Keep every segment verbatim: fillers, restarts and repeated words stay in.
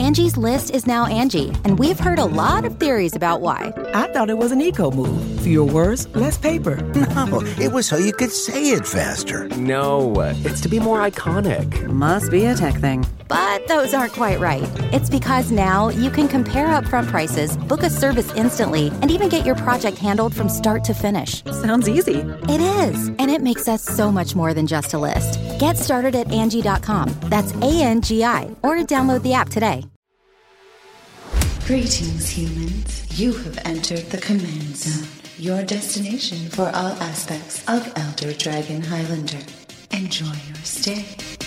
Angie's List is now Angie, and we've heard a lot of theories about why. I thought it was an eco move. Fewer words, less paper. No, it was so you could say it faster. No, it's to be more iconic. Must be a tech thing. But those aren't quite right. It's because now you can compare upfront prices, book a service instantly, and even get your project handled from start to finish. Sounds easy. It is, and it makes us so much more than just a list. Get started at Angie dot com. That's A N G I, or download the app today. Greetings, humans. You have entered the Command Zone, your destination for all aspects of Elder Dragon Highlander. Enjoy your stay.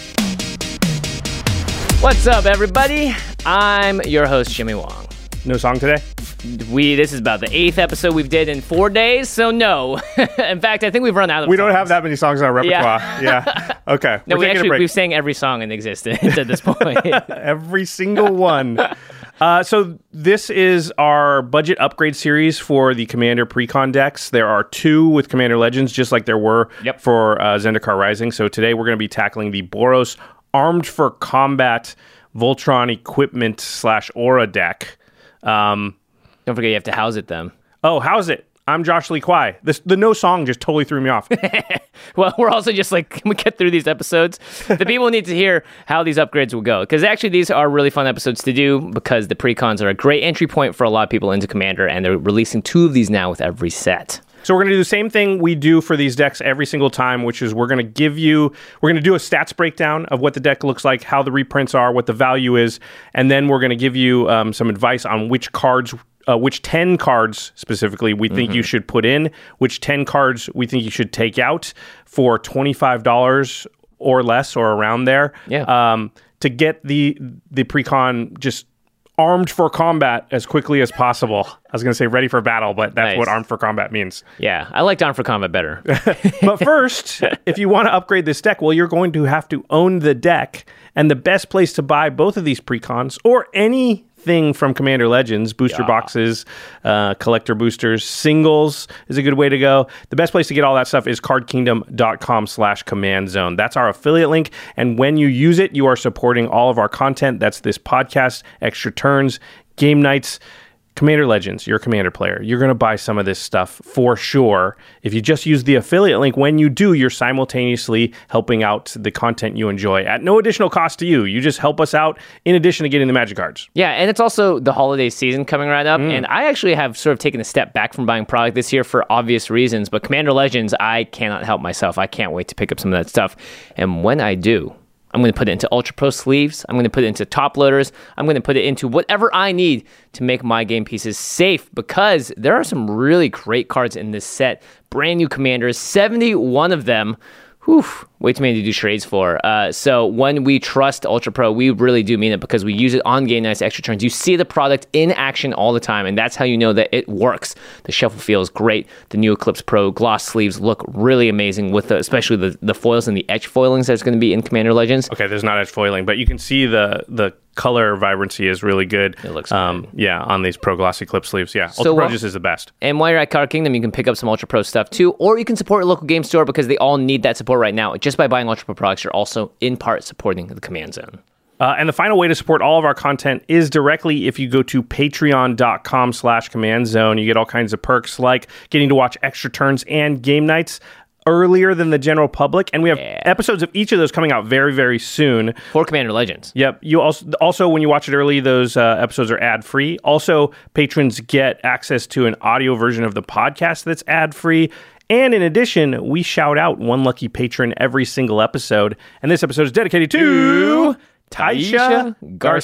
What's up, everybody? I'm your host, Jimmy Wong. No song today? We This is about the eighth episode we've did in four days, so no. In fact, I think we've run out of We songs. don't have that many songs in our repertoire. Yeah. yeah. Okay. No, We're we taking a actually, break. we've sang every song in existence at this point. Every single one. Uh, so this is our budget upgrade series for the Commander Precon decks. There are two with Commander Legends, just like there were Yep. for uh, Zendikar Rising. So today we're going to be tackling the Boros Armed for Combat Voltron Equipment slash Aura deck. Um, Don't forget you have to house it, them. oh, how's it? I'm Josh Lee Kwai. This, the no song just totally threw me off. Well, we're also just like, can we get through these episodes? The people need to hear how these upgrades will go. Because actually, these are really fun episodes to do because the precons are a great entry point for a lot of people into Commander, and they're releasing two of these now with every set. So we're going to do the same thing we do for these decks every single time, which is we're going to give you, we're going to do a stats breakdown of what the deck looks like, how the reprints are, what the value is, and then we're going to give you um, some advice on which cards, uh, which ten cards specifically we think mm-hmm. you should put in, which ten cards we think you should take out for twenty-five dollars or less or around there. Yeah. Um, to get the the precon just armed for combat as quickly as possible. I was going to say ready for battle, but that's Nice. what armed for combat means. Yeah, I liked Armed for Combat better. But first, if you want to upgrade this deck, well, you're going to have to own the deck. And the best place to buy both of these precons or anything from Commander Legends, booster Yeah. boxes, uh, collector boosters, singles is a good way to go. The best place to get all that stuff is cardkingdom.com slash command zone. That's our affiliate link. And when you use it, you are supporting all of our content. That's this podcast, Extra Turns, Game Nights, Commander Legends. You're a Commander player. You're going to buy some of this stuff for sure. If you just use the affiliate link, when you do, you're simultaneously helping out the content you enjoy at no additional cost to you. You just help us out in addition to getting the magic cards. Yeah, and it's also the holiday season coming right up, Mm. and I actually have sort of taken a step back from buying product this year for obvious reasons, but Commander Legends, I cannot help myself. I can't wait to pick up some of that stuff, and when I do, I'm going to put it into Ultra Pro sleeves. I'm going to put it into top loaders. I'm going to put it into whatever I need to make my game pieces safe because there are some really great cards in this set. Brand new commanders, seventy-one of them. Whew, way too many to do trades for. Uh, so when we trust Ultra Pro, we really do mean it because we use it on Game Nights Extra Turns. You see the product in action all the time, and that's how you know that it works. The shuffle feels great. The new Eclipse Pro gloss sleeves look really amazing with the, especially the, the foils and the etch foilings that's going to be in Commander Legends. Okay, there's not edge foiling, but you can see the the color vibrancy is really good. It looks um, good. Yeah, on these Pro Glossy Clip sleeves. Yeah, So Ultra Pro what- just is the best. And while you're at Card Kingdom, you can pick up some Ultra Pro stuff too, or you can support your local game store because they all need that support right now. Just by buying Ultra Pro products, you're also in part supporting the Command Zone. Uh, and the final way to support all of our content is directly if you go to patreon.com slash command zone. You get all kinds of perks like getting to watch Extra Turns and Game Nights earlier than the general public. And we have Yeah. episodes of each of those coming out very, very soon. For Commander Legends. Yep. You also, also when you watch it early, those uh, episodes are ad-free. Also, patrons get access to an audio version of the podcast that's ad-free. And in addition, we shout out one lucky patron every single episode. And this episode is dedicated to Taisha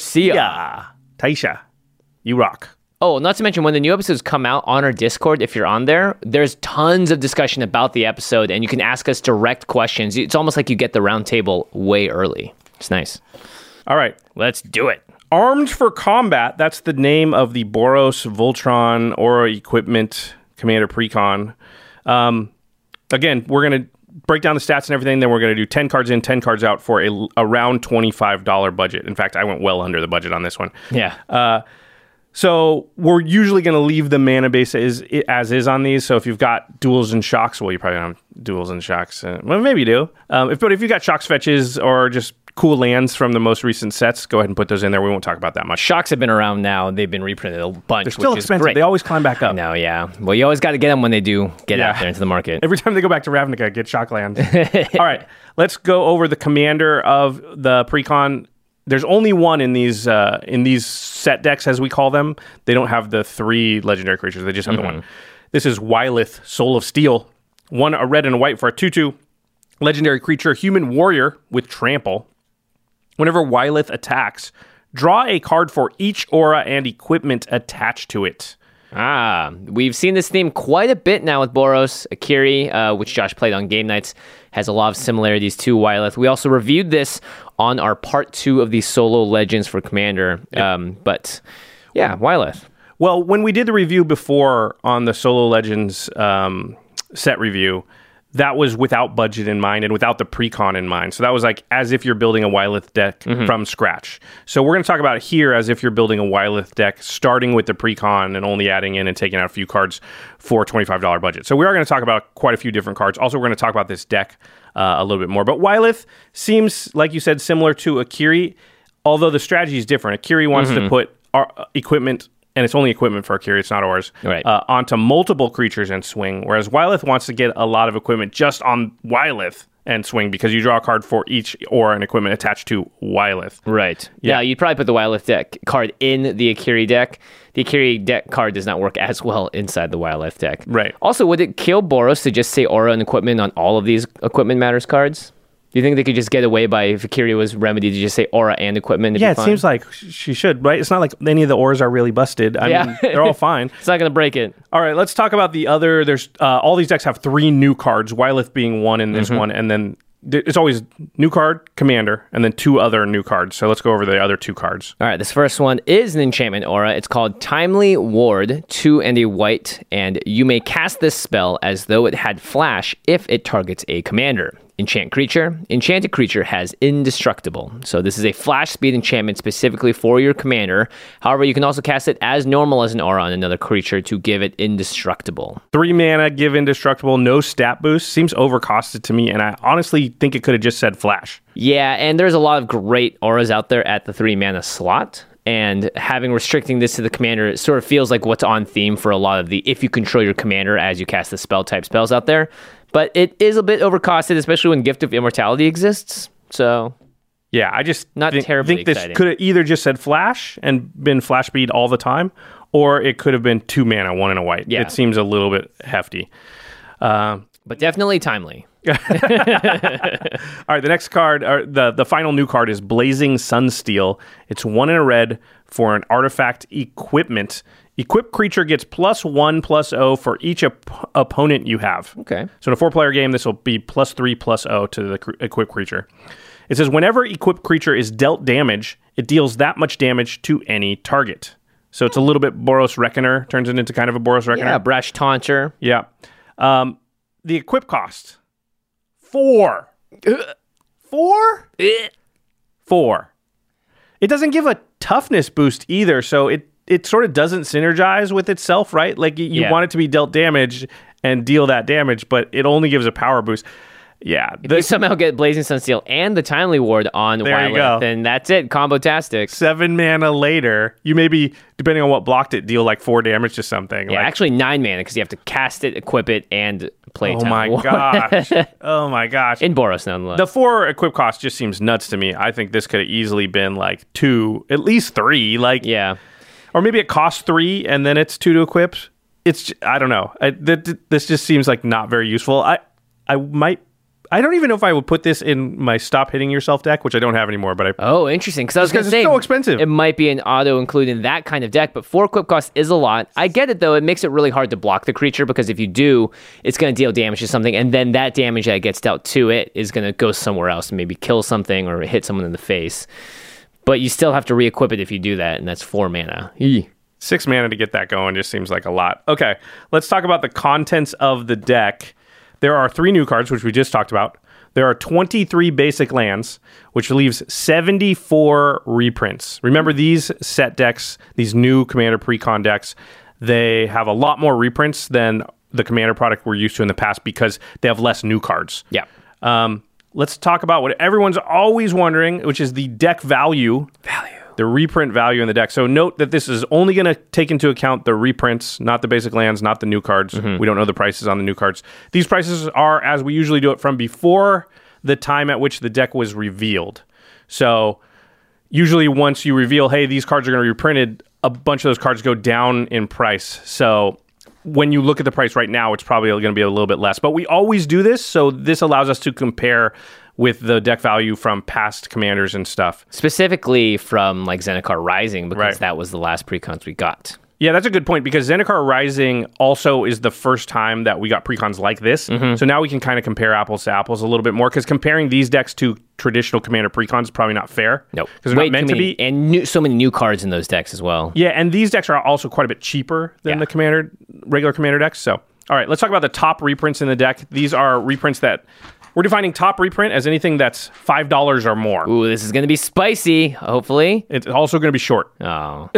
Garcia. Taisha, you rock. Oh, not to mention when the new episodes come out on our Discord, if you're on there, there's tons of discussion about the episode and you can ask us direct questions. It's almost like you get the round table way early. It's nice. All right. Let's do it. Armed for Combat, that's the name of the Boros Voltron Aura Equipment Commander Precon. Um, again, we're going to break down the stats and everything, then we're going to do ten cards in, ten cards out for a around twenty-five dollars budget. In fact, I went well under the budget on this one. Yeah. Uh, so we're usually going to leave the mana base as, as is on these. So if you've got duels and shocks, well, you probably don't have duels and shocks. Uh, well, maybe you do. Um, if, but if you've got shocks fetches or just cool lands from the most recent sets, go ahead and put those in there. We won't talk about that much. Shocks have been around now. They've been reprinted a bunch, They're still which expensive. is great. They always climb back up. No, yeah. Well, you always got to get them when they do get Yeah. out there into the market. Every time they go back to Ravnica, get shock lands. All right, let's go over the commander of the Precon. There's only one in these uh, in these set decks, as we call them. They don't have the three legendary creatures. They just have Mm-hmm. the one. This is Wylith, Soul of Steel. One a red and a white for a two two. Legendary creature, human warrior with trample. Whenever Wylith attacks, draw a card for each aura and equipment attached to it. Ah, we've seen this theme quite a bit now with Boros. Akiri, uh, which Josh played on game nights, has a lot of similarities to Wylith. We also reviewed this on our part two of the solo legends for Commander. Yep. Um, but yeah, Wylith. Well, when we did the review before on the Solo Legends um, set review, that was without budget in mind and without the Precon in mind. So that was like as if you're building a Wylith deck mm-hmm. from scratch. So we're going to talk about it here as if you're building a Wylith deck, starting with the Precon and only adding in and taking out a few cards for a twenty-five dollars budget. So we are going to talk about quite a few different cards. Also, we're going to talk about this deck uh, a little bit more. But Wylith seems, like you said, similar to Akiri, although the strategy is different. Akiri wants mm-hmm. to put our equipment, and it's only equipment for Akiri, it's not ours, right. uh, onto multiple creatures and swing, whereas Wylith wants to get a lot of equipment just on Wylith and swing because you draw a card for each aura and equipment attached to Wylith. Right. Yeah, yeah you'd probably put the Wylith deck card in the Akiri deck. The Akiri deck card does not work as well inside the Wylith deck. Right. Also, would it kill Boros to just say aura and equipment on all of these Equipment Matters cards? Do you think they could just get away by, if Akiri was remedied, to just say aura and equipment? Yeah, it seems like she should, right? It's not like any of the auras are really busted. I yeah. mean, they're all fine. It's not going to break it. All right, let's talk about the other. There's uh, all these decks have three new cards, Wylith being one in this mm-hmm. one, and then it's always new card, commander, and then two other new cards. So let's go over the other two cards. All right, this first one is an enchantment aura. It's called Timely Ward, two and a white, and you may cast this spell as though it had flash if it targets a commander. Enchant creature. Enchanted creature has indestructible. So this is a flash speed enchantment specifically for your commander. However, you can also cast it as normal as an aura on another creature to give it indestructible. Three mana, give indestructible, no stat boost. Seems overcosted to me, and I honestly think it could have just said flash. Yeah, and there's a lot of great auras out there at the three mana slot. And having restricting this to the commander, it sort of feels like what's on theme for a lot of the if you control your commander as you cast the spell type spells out there. But it is a bit overcosted, especially when Gift of Immortality exists. So, yeah, I just not think, terribly think this exciting. Could have either just said flash and been flash speed all the time, or it could have been two mana, one and a white. Yeah. It seems a little bit hefty. Uh, but definitely timely. All right, the next card, or the, the final new card is Blazing Sunsteel. It's one in a red for an artifact equipment. Equipped creature gets plus one, plus O for each op- opponent you have. Okay. So in a four-player game, this will be plus three, plus O to the cr- equipped creature. It says, whenever equipped creature is dealt damage, it deals that much damage to any target. So it's a little bit Boros Reckoner, turns it into kind of a Boros Reckoner. Yeah, Brash Taunter. Yeah. Um, the equip cost, four. Four? Four. It doesn't give a toughness boost either, so it it sort of doesn't synergize with itself, right? Like, you yeah. want it to be dealt damage and deal that damage, but it only gives a power boost. Yeah. If you somehow get Blazing Sunsteel and the Timely Ward on Wylith, then that's it. Combo-tastic. Seven mana later, you maybe, depending on what blocked it, deal like four damage to something. Yeah, like, actually nine mana, because you have to cast it, equip it, and play Oh Timely my Ward. gosh. Oh my gosh. In Boros, nonetheless. The four equip cost just seems nuts to me. I think this could have easily been like two, at least three. Like, yeah. Or maybe it costs three and then it's two to equip. It's, I don't know. I, th- this just seems like not very useful. I, I might, I don't even know if I would put this in my Stop Hitting Yourself deck, which I don't have anymore. But I oh, interesting. Because I was going to it's say, so expensive. It might be an auto include in that kind of deck, but four equip cost is a lot. I get it though. It makes it really hard to block the creature because if you do, it's going to deal damage to something, and then that damage that gets dealt to it is going to go somewhere else and maybe kill something or hit someone in the face. But you still have to re-equip it if you do that, and that's four mana. Eee. Six mana to get that going just seems like a lot. Okay, let's talk about the contents of the deck. There are three new cards, which we just talked about. There are twenty-three basic lands, which leaves seventy-four reprints. Remember, these set decks, these new Commander Precon decks, they have a lot more reprints than the Commander product we're used to in the past because they have less new cards. Yeah. Um, let's talk about what everyone's always wondering, which is the deck value. Value. The reprint value in the deck. So note that this is only going to take into account the reprints, not the basic lands, not the new cards. Mm-hmm. We don't know the prices on the new cards. These prices are as we usually do it from before the time at which the deck was revealed. So usually once you reveal, hey, these cards are going to be reprinted, a bunch of those cards go down in price. So when you look at the price right now, it's probably going to be a little bit less. But we always do this, so this allows us to compare with the deck value from past commanders and stuff. Specifically from like Zendikar Rising, because Right. that was the last precons we got. Yeah, that's a good point, because Zendikar Rising also is the first time that we got precons like this. Mm-hmm. So now we can kind of compare apples to apples a little bit more, because comparing these decks to traditional commander precons is probably not fair. Nope. Because they're Way not meant too to many, be. And new, so many new cards in those decks as well. Yeah, and these decks are also quite a bit cheaper than Yeah. the commander regular commander decks. So, all right, let's talk about the top reprints in the deck. These are reprints that we're defining top reprint as anything that's five dollars or more. Ooh, this is going to be spicy, hopefully. It's also going to be short. Oh. All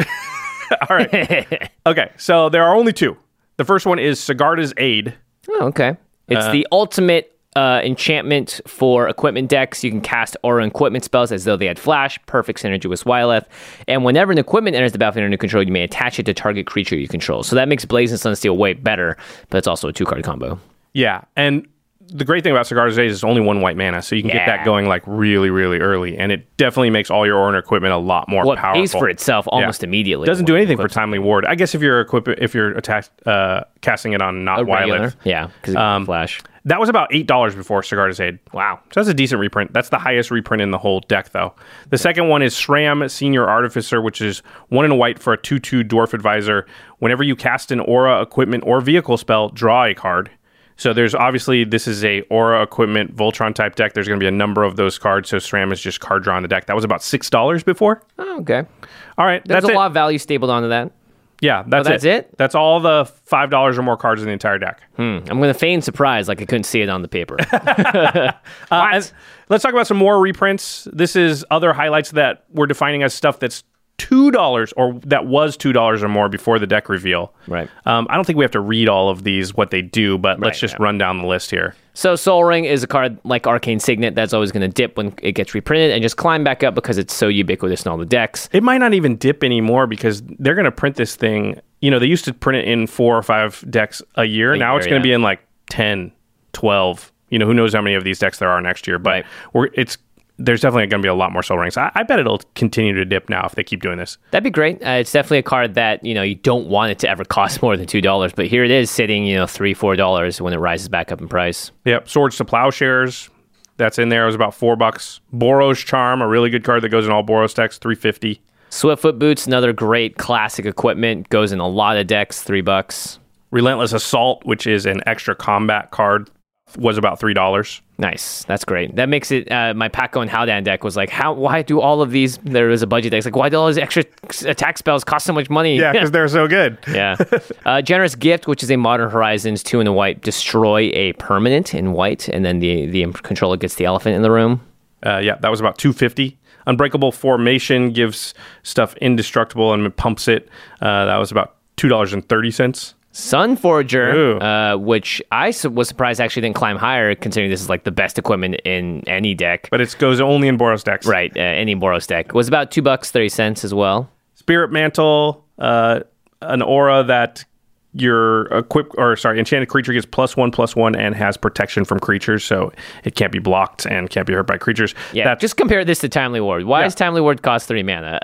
right. Okay, so there are only two. The first one is Sigarda's Aid. Oh, okay. It's the ultimate uh, enchantment for equipment decks. You can cast aura and equipment spells as though they had flash, perfect synergy with Swyleth. And whenever an equipment enters the battlefield under control, you may attach it to target creature you control. So that makes Blaze and Sunsteel way better, but it's also a two-card combo. Yeah, and the great thing about Sigarda's Aid is it's only one white mana, so you can get Yeah. that going like really, really early, and it definitely makes all your aura and equipment a lot more Well, it powerful. pays for itself almost immediately. Doesn't do anything for Equips- Timely Ward. I guess if you're equip if you're attached, uh, casting it on not a regular. Wyleth. Yeah, because Um, it flash. That was about eight dollars before Sigarda's Aid. Wow. So that's a decent reprint. That's the highest reprint in the whole deck, though. The second one is Shram, Senior Artificer, which is one in a white for a two two Dwarf Advisor. Whenever you cast an aura, equipment, or vehicle spell, draw a card. So there's obviously, this is a aura, equipment, Voltron type deck. There's going to be a number of those cards, so Shram is just card draw on the deck. That was about six dollars before. Oh, okay. All right, There's that's a it. lot of value stapled onto that. Yeah, that's, that's it. it? That's all the five dollars or more cards in the entire deck. Hmm. I'm going to feign surprise like I couldn't see it on the paper. Uh, and let's talk about some more reprints. This is other highlights that we're defining as stuff that's two dollars or that was two dollars or more before the deck reveal. Right. Um, I don't think we have to read all of these, what they do, but let's Right, just yeah. run down the list here. So Soul Ring is a card like Arcane Signet that's always going to dip when it gets reprinted and just climb back up because it's so ubiquitous in all the decks. It might not even dip anymore because they're going to print this thing. You know, they used to print it in four or five decks a year. A now year, it's going to yeah. be in like ten, twelve. You know, who knows how many of these decks there are next year, but Right. we're, it's there's definitely going to be a lot more Soul Rings. I, I bet it'll continue to dip now if they keep doing this. That'd be great. Uh, it's definitely a card that, you know, you don't want it to ever cost more than two dollars, but here it is sitting, you know, three dollars, four dollars when it rises back up in price. Yep, Swords to Plowshares, that's in there. It was about four bucks. Boros Charm, a really good card that goes in all Boros decks, three fifty. Swiftfoot Boots, another great classic equipment, goes in a lot of decks, three bucks. Relentless Assault, which is an extra combat card, was about three dollars. Nice. That's great. That makes it, uh, my Paco and Haldan deck was like, how? Why do all of these, there is a budget deck, it's like, why do all these extra attack spells cost so much money? Yeah, because they're so good. Yeah. Uh, Generous Gift, which is a Modern Horizons two in a white, destroy a permanent in white, and then the, the controller gets the elephant in the room. Uh, yeah, that was about two fifty. Unbreakable Formation gives stuff indestructible and pumps it. Uh, that was about two dollars and thirty cents. Sunforger, uh, which I su- was surprised actually didn't climb higher, considering this is like the best equipment in any deck. But it goes only in Boros decks. Right, uh, any Boros deck. Was about two bucks thirty cents as well. Spirit Mantle, uh, an aura that your equip or sorry, enchanted creature gets plus one plus one and has protection from creatures, so it can't be blocked and can't be hurt by creatures. Yeah, that, just compare this to Timely Ward. Why Yeah. does Timely Ward cost three mana?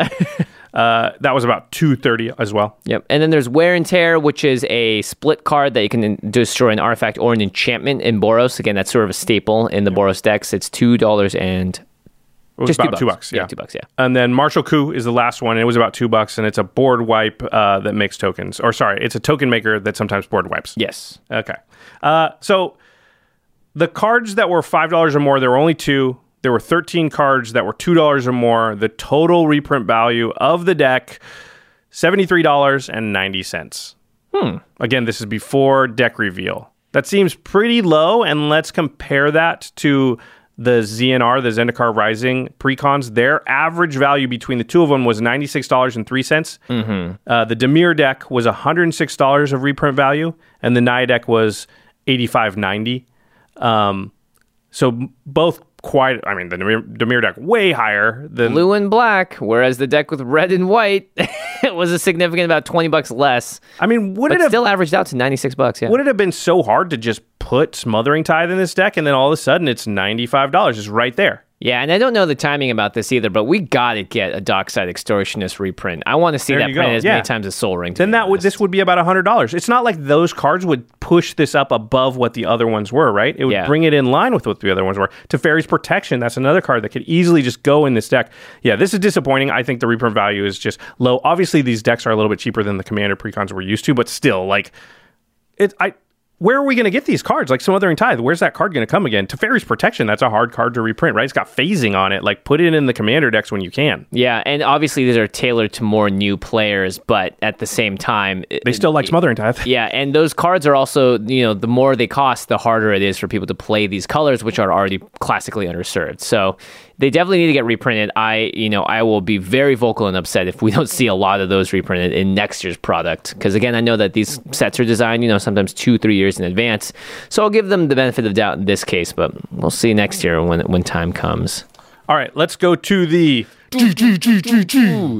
uh, that was about two thirty as well. Yep. And then there's Wear and Tear, which is a split card that you can in- destroy an artifact or an enchantment in Boros. Again, that's sort of a staple in the Boros decks. It's two dollars and It was just about two bucks. two bucks. Yeah, Yeah, two bucks. Yeah. And then Martial Coup is the last one. And it was about two bucks, and it's a board wipe uh, that makes tokens. Or sorry, it's a token maker that sometimes board wipes. Yes. Okay. Uh, so the cards that were five dollars or more, there were only two. There were thirteen cards that were two dollars or more. The total reprint value of the deck, seventy-three dollars and ninety cents. Hmm. Again, this is before deck reveal. That seems pretty low, and let's compare that to the Z N R, the Zendikar Rising precons. Their average value between the two of them was ninety-six dollars and three cents. Mm-hmm. Uh, the Dimir deck was one hundred six dollars of reprint value, and the Naya deck was eighty-five ninety. Um, so both quite, I mean, the Dimir, Dimir deck way higher than... Blue and black, whereas the deck with red and white it was a significant about twenty bucks less. I mean, would but it have... still averaged out to ninety-six bucks, yeah. Would it have been so hard to just put Smothering Tithe in this deck and then all of a sudden it's ninety-five dollars just right there? Yeah, and I don't know the timing about this either, but we gotta get a Dockside Extortionist reprint. I want to see There that you printed go. as Yeah. many times as Soul Ring. to Then be that would honest. this would be about one hundred dollars. It's not like those cards would push this up above what the other ones were, right? It would Yeah. bring it in line with what the other ones were. Teferi's Protection, that's another card that could easily just go in this deck. Yeah, this is disappointing. I think the reprint value is just low. Obviously, these decks are a little bit cheaper than the Commander precons we're used to, but still, like, it. I. Where are we going to get these cards? Like Smothering Tithe, where's that card going to come again? Teferi's Protection, that's a hard card to reprint, right? It's got phasing on it. Like, put it in the Commander decks when you can. Yeah, and obviously these are tailored to more new players, but at the same time... They still like Smothering Tithe. Yeah, and those cards are also, you know, the more they cost, the harder it is for people to play these colors, which are already classically underserved. So they definitely need to get reprinted. I, you know, I will be very vocal and upset if we don't see a lot of those reprinted in next year's product. Because again, I know that these sets are designed, you know, sometimes two, three years in advance. So I'll give them the benefit of doubt in this case, but we'll see next year when when time comes. All right, let's go to the stats.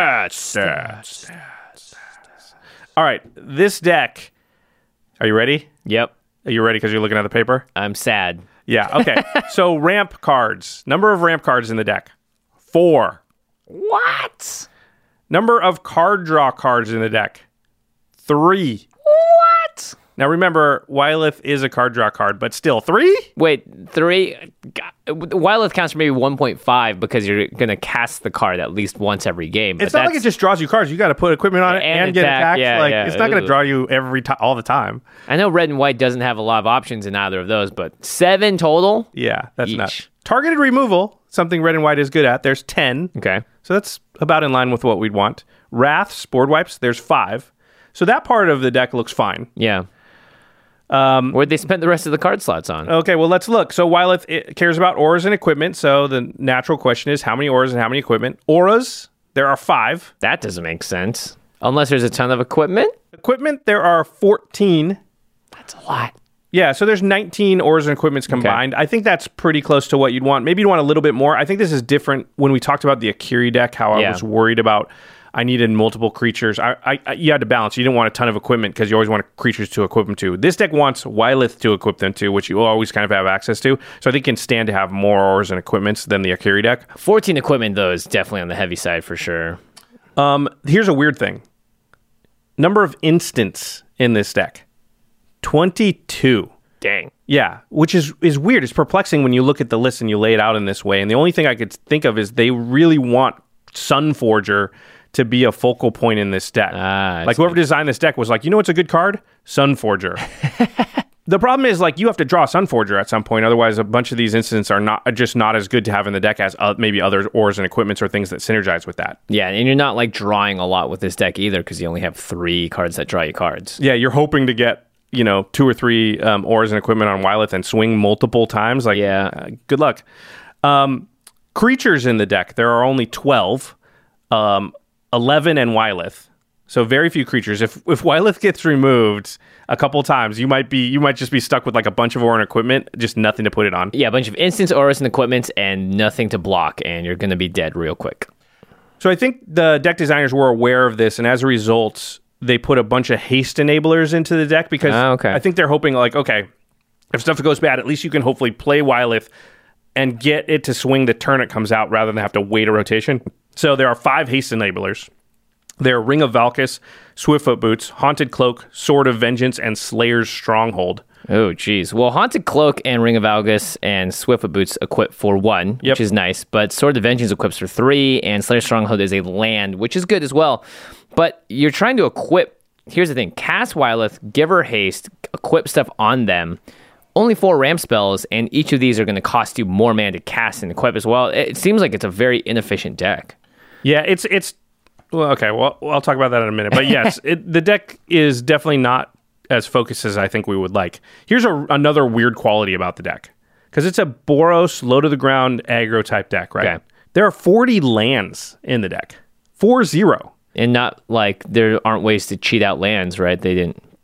Stats. Stats. All right, this deck. Are you ready? Yep, Are you ready because you're looking at the paper? I'm sad. Yeah, okay. So ramp cards. Number of ramp cards in the deck. Four. What? Number of card draw cards in the deck. Three. What? Now remember, Wylith is a card draw card, but still three? Wait, three? God, Wylith counts for maybe one point five because you're going to cast the card at least once every game. But It's not like it just draws you cards. You got to put equipment on it And and, get attack, attacked. yeah, like yeah. it's not going to Ooh. draw you every time, all the time. I know red and white doesn't have a lot of options in either of those, but seven total? Yeah, that's Yeesh. nuts. Targeted removal, something red and white is good at. There's ten. Okay. So that's about in line with what we'd want. Wraths, board wipes, there's five. So that part of the deck looks fine. Yeah. Um, Where'd they spend the rest of the card slots on? Okay, well, let's look. So Wylith it cares about auras and equipment. So the natural question is how many auras and how many equipment? Auras, there are five. That doesn't make sense. Unless there's a ton of equipment? Equipment, there are fourteen. That's a lot. Yeah, so there's nineteen auras and equipments combined. I think that's pretty close to what you'd want. Maybe you'd want a little bit more. I think this is different when we talked about the Akiri deck, how I Yeah. was worried about I needed multiple creatures. I, I, I You had to balance. You didn't want a ton of equipment because you always want creatures to equip them to. This deck wants Wylith to equip them to, which you always kind of have access to. So I think it can stand to have more auras and equipments than the Akiri deck. fourteen equipment, though, is definitely on the heavy side for sure. Um, here's a weird thing. Number of instants in this deck. twenty-two. Dang. Yeah, which is, is weird. It's perplexing when you look at the list and you lay it out in this way. And the only thing I could think of is they really want Sunforger to be a focal point in this deck. Ah, I like whoever designed this deck was like, you know what's a good card? Sunforger. The problem is like you have to draw Sunforger at some point. Otherwise, a bunch of these instants are not are just not as good to have in the deck as uh, maybe other auras and equipments or things that synergize with that. Yeah, and you're not like drawing a lot with this deck either because you only have three cards that draw you cards. Yeah, you're hoping to get, you know, two or three um, auras and equipment on Wylith and swing multiple times. Like, Yeah. uh, good luck. Um, creatures in the deck, there are only twelve, um, eleven and Wylith. So very few creatures. If if Wylith gets removed a couple times, you might be you might just be stuck with like a bunch of aura and equipment, just nothing to put it on. Yeah, a bunch of instants, auras, and equipments, and nothing to block, and you're going to be dead real quick. So I think the deck designers were aware of this, and as a result, they put a bunch of haste enablers into the deck because Ah, okay. I think they're hoping like, okay, if stuff goes bad, at least you can hopefully play Wylith and get it to swing the turn it comes out rather than have to wait a rotation. So there are five haste enablers. They're Ring of Valkis, Swiftfoot Boots, Haunted Cloak, Sword of Vengeance, and Slayer's Stronghold. Oh, geez. Well, Haunted Cloak and Ring of Algus and Swiftfoot Boots equip for one, Yep. which is nice. But Sword of Vengeance equips for three, and Slayer's Stronghold is a land, which is good as well. But you're trying to equip... Here's the thing. Cast Wylith, give her haste, equip stuff on them. Only four ramp spells, and each of these are going to cost you more mana to cast and equip as well. It seems like it's a very inefficient deck. Yeah, it's... it's well, okay, well, I'll talk about that in a minute. But yes, it, the deck is definitely not as focused as I think we would like. Here's a, another weird quality about the deck. Because it's a Boros, low-to-the-ground aggro type deck, right? Okay. There are forty lands in the deck. Four zero. And not like there aren't ways to cheat out lands, right? They didn't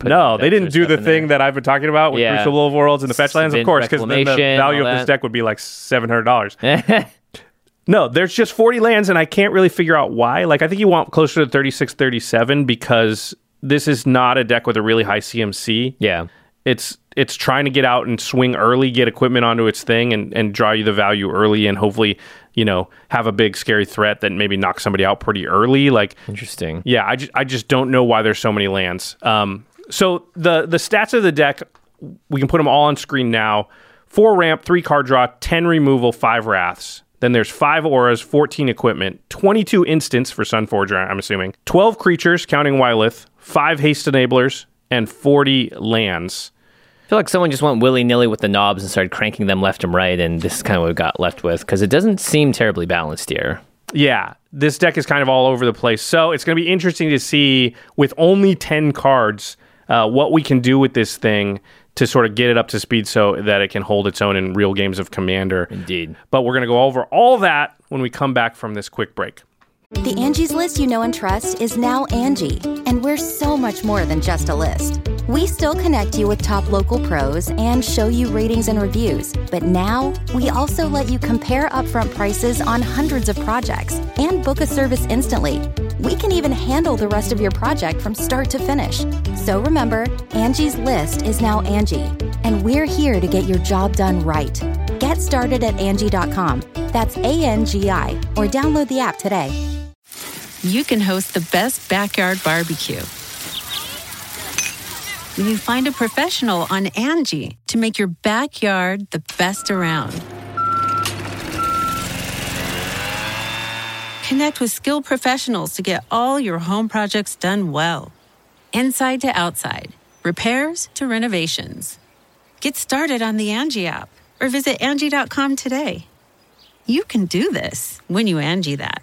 put No, they didn't extra do the stuff in thing there. that I've been talking about with Yeah. Crucible of Worlds and the fetch lands, of Spin course, because then the Reclamation, value all of this that. deck would be like seven hundred dollars. No, there's just forty lands, and I can't really figure out why. Like, I think you want closer to thirty-six, thirty-seven because this is not a deck with a really high C M C. Yeah. It's it's trying to get out and swing early, get equipment onto its thing, and, and draw you the value early, and hopefully, you know, have a big scary threat that maybe knocks somebody out pretty early. Like, Interesting. yeah, I just I just don't know why there's so many lands. Um, so the the stats of the deck, we can put them all on screen now. Four ramp, three card draw, ten removal, five wraths. Then there's five auras, fourteen equipment, twenty-two instants for Sunforger, I'm assuming, twelve creatures, counting Wylith, five haste enablers, and forty lands. I feel like someone just went willy-nilly with the knobs and started cranking them left and right, and this is kind of what we got left with, because it doesn't seem terribly balanced here. Yeah, this deck is kind of all over the place. So it's going to be interesting to see, with only ten cards, uh, what we can do with this thing to sort of get it up to speed so that it can hold its own in real games of Commander. Indeed. But we're going to go over all that when we come back from this quick break. The Angie's List you know and trust is now Angie, and we're so much more than just a list. We still connect you with top local pros and show you ratings and reviews, but now we also let you compare upfront prices on hundreds of projects and book a service instantly. We can even handle the rest of your project from start to finish. So remember, Angie's List is now Angie, and we're here to get your job done right. Get started at Angie dot com. That's A N G I, or download the app today. You can host the best backyard barbecue when you find a professional on Angie to make your backyard the best around. Connect with skilled professionals to get all your home projects done well. Inside to outside, repairs to renovations. Get started on the Angie app or visit Angie dot com today. You can do this when you Angie that.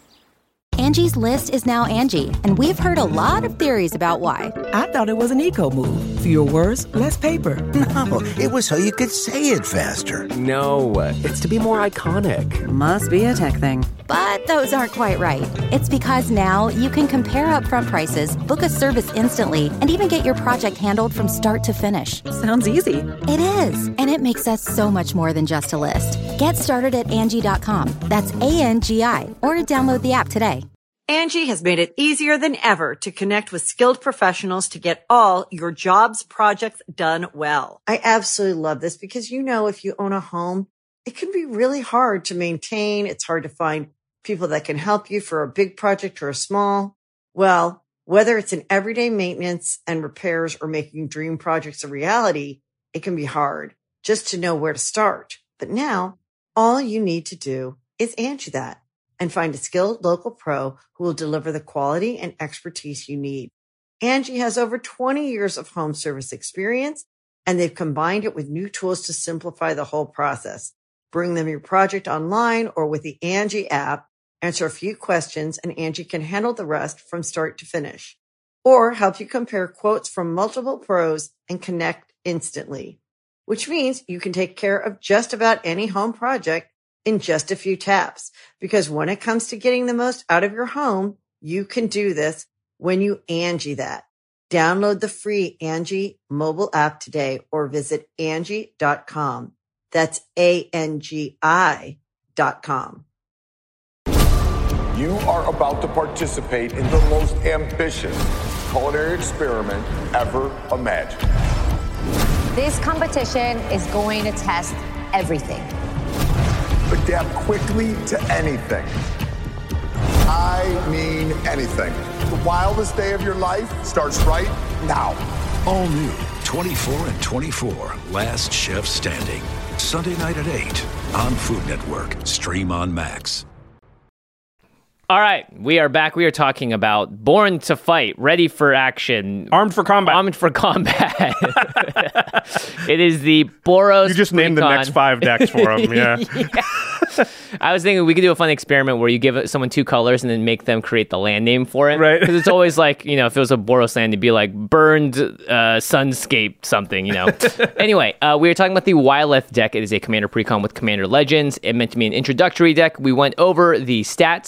Angie's List is now Angie, and we've heard a lot of theories about why. I thought it was an eco move. Fewer words, less paper. No, it was so you could say it faster. No, it's to be more iconic. Must be a tech thing. But those aren't quite right. It's because now you can compare upfront prices, book a service instantly, and even get your project handled from start to finish. Sounds easy. It is, and it makes us so much more than just a list. Get started at Angie dot com. That's A N G I, or download the app today. Angie has made it easier than ever to connect with skilled professionals to get all your jobs projects done well. I absolutely love this because, you know, if you own a home, it can be really hard to maintain. It's hard to find people that can help you for a big project or a small. Well, whether it's in everyday maintenance and repairs or making dream projects a reality, it can be hard just to know where to start. But now all you need to do is Angie that and find a skilled local pro who will deliver the quality and expertise you need. Angie has over twenty years of home service experience, and they've combined it with new tools to simplify the whole process. Bring them your project online or with the Angie app, answer a few questions, and Angie can handle the rest from start to finish. Or help you compare quotes from multiple pros and connect instantly, which means you can take care of just about any home project in just a few taps. Because when it comes to getting the most out of your home, you can do this when you Angie that. Download the free Angie mobile app today or visit Angie dot com. That's A N G I dot com. You are about to participate in the most ambitious culinary experiment ever imagined. This competition is going to test everything. Adapt quickly to anything. I mean anything. The wildest day of your life starts right now. All new twenty-four and twenty-four, Last Chef Standing. Sunday night at eight on Food Network. Stream on Max. All right, we are back. We are talking about Born to Fight, Ready for Action. Armed for Combat. Armed for Combat. It is the Boros You just named the Recon. next five decks for them, yeah. Yeah. I was thinking we could do a fun experiment where you give someone two colors and then make them create the land name for it. Right. Because it's always like, you know, if it was a Boros land, it'd be like Burned uh, Sunscape something, you know. Anyway, uh, we were talking about the Wylith deck. It is a Commander Precon with Commander Legends. It meant to be an introductory deck. We went over the stats of the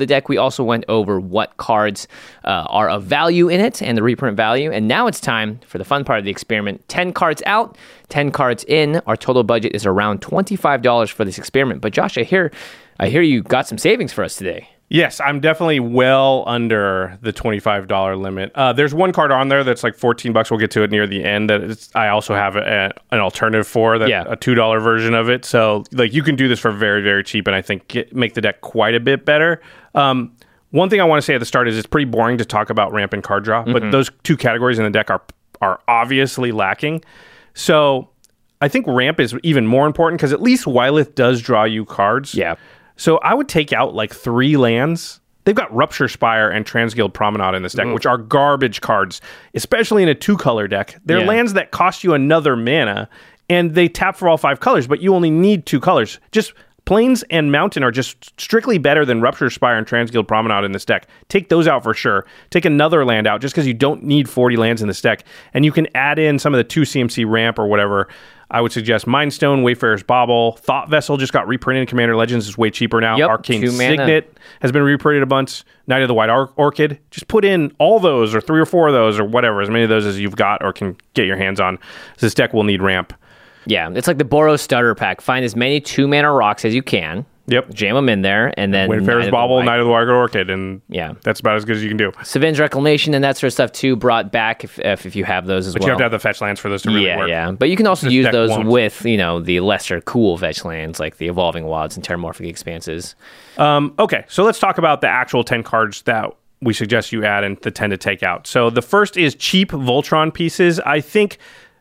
deck, we also went over what cards uh, are of value in it and the reprint value. And now it's time for the fun part of the experiment. ten cards out, ten cards in. Our total budget is around twenty-five dollars for this experiment. But Josh, I hear, I hear you got some savings for us today. Yes, I'm definitely well under the twenty-five dollars limit. Uh, there's one card on there that's like fourteen bucks. We'll get to it near the end. That it's, I also have a, an alternative for that, yeah. a two dollars version of it. So like you can do this for very, very cheap, and I think get, make the deck quite a bit better. Um, one thing I want to say at the start is it's pretty boring to talk about ramp and card draw, mm-hmm. but those two categories in the deck are are obviously lacking. So I think ramp is even more important because at least Wylith does draw you cards. Yeah. So I would take out like three lands. They've got Rupture Spire and Transguild Promenade in this deck, Ooh. which are garbage cards, especially in a two-color deck. They're yeah. lands that cost you another mana, and they tap for all five colors, but you only need two colors. Just Plains and Mountain are just strictly better than Rupture Spire and Transguild Promenade in this deck. Take those out for sure. Take another land out just because you don't need forty lands in this deck. And you can add in some of the two C M C ramp or whatever. I would suggest Mindstone, Wayfarer's Bauble, Thought Vessel just got reprinted in Commander Legends. It's way cheaper now. Yep, Arcane Signet has been reprinted a bunch. Knight of the White Or- Orchid. Just put in all those or three or four of those or whatever, as many of those as you've got or can get your hands on. This deck will need ramp. Yeah, it's like the Boros starter pack. Find as many two-mana rocks as you can. Yep. Jam them in there, and then Wayfarer's Bauble, Knight of the White Orchid, and yeah, that's about as good as you can do. Savage Reclamation and that sort of stuff too brought back if if, if you have those as but well. But you have to have the fetch lands for those to really yeah, work. Yeah, yeah. But you can also this use those won't. with, you know, the lesser cool fetch lands like the Evolving Wilds and Terramorphic Expanses. Um, okay, so let's talk about the actual ten cards that we suggest you add and the ten to take out. So the first is cheap Voltron pieces. I think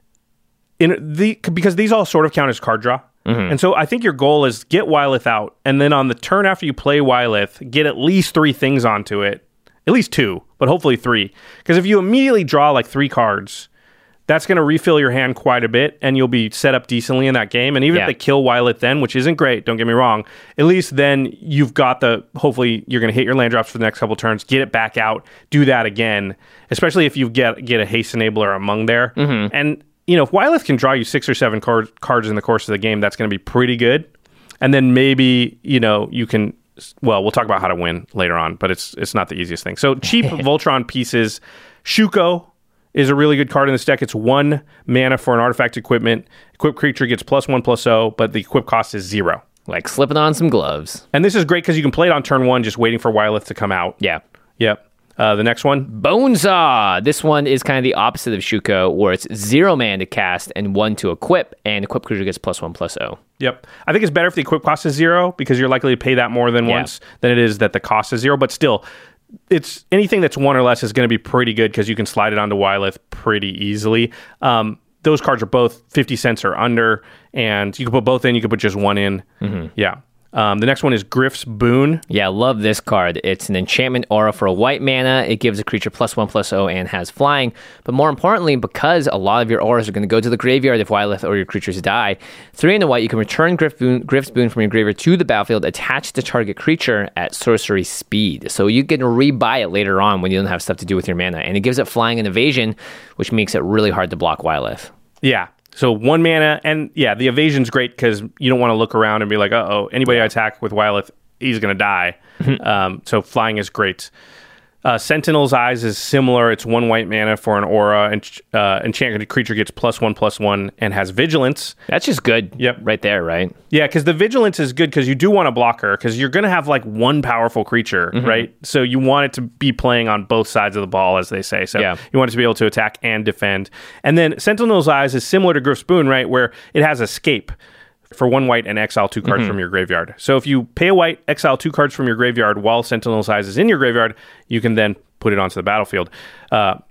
in the because these all sort of count as card draw. Mm-hmm. And so I think your goal is get Wylith out, and then on the turn after you play Wylith, get at least three things onto it. At least two, but hopefully three. Because if you immediately draw like three cards, that's going to refill your hand quite a bit, and you'll be set up decently in that game. And even yeah. if they kill Wylith then, which isn't great, don't get me wrong, at least then you've got the, hopefully you're going to hit your land drops for the next couple turns, get it back out, do that again, especially if you get, get a haste enabler among there. Mm-hmm. And you know, if Wylith can draw you six or seven card, cards in the course of the game, that's going to be pretty good. And then maybe, you know, you can, well, we'll talk about how to win later on, but it's it's not the easiest thing. So cheap Voltron pieces. Shuko is a really good card in this deck. It's one mana for an artifact equipment. Equipped creature gets plus one plus oh, but the equip cost is zero. Like slipping on some gloves. And this is great because you can play it on turn one, just waiting for Wylith to come out. Yeah. Yep. Uh, the next one, Bonesaw. This one is kind of the opposite of Shuko, where it's zero mana to cast and one to equip, and equip creature gets plus one plus oh. Yep. I think it's better if the equip cost is zero because you're likely to pay that more than yeah. once than it is that the cost is zero. But still, it's anything that's one or less is going to be pretty good because you can slide it onto Wylith pretty easily. Um, those cards are both fifty cents or under, and you can put both in. You can put just one in. Mm-hmm. Yeah. Um, the next one is Griff's Boon. Yeah, love this card. It's an enchantment aura for a white mana. It gives a creature plus one plus oh and has flying. But more importantly, because a lot of your auras are going to go to the graveyard if Wylith or your creatures die, three in a white, you can return Griff Boon, Griff's Boon from your graveyard to the battlefield, attached to target creature at sorcery speed. So you can rebuy it later on when you don't have stuff to do with your mana. And it gives it flying and evasion, which makes it really hard to block Wylith. Yeah. So one mana, and yeah, the evasion's great because you don't want to look around and be like, uh-oh, anybody I attack with Wylith, he's going to die. um, so flying is great. Uh, Sentinel's Eyes is similar. It's one white mana for an aura, and uh, enchanted creature gets plus one, plus one, and has Vigilance. That's just good. Yep. Right there, right? Yeah, because the Vigilance is good because you do want to block her because you're going to have like one powerful creature, mm-hmm. right? So you want it to be playing on both sides of the ball, as they say. So yeah. you want it to be able to attack and defend. And then Sentinel's Eyes is similar to Griff's Boon, right? Where it has Escape for one white and exile two cards mm-hmm. from your graveyard. So if you pay a white, exile two cards from your graveyard while Sentinel's Eyes is in your graveyard, you can then put it onto the battlefield. Uh,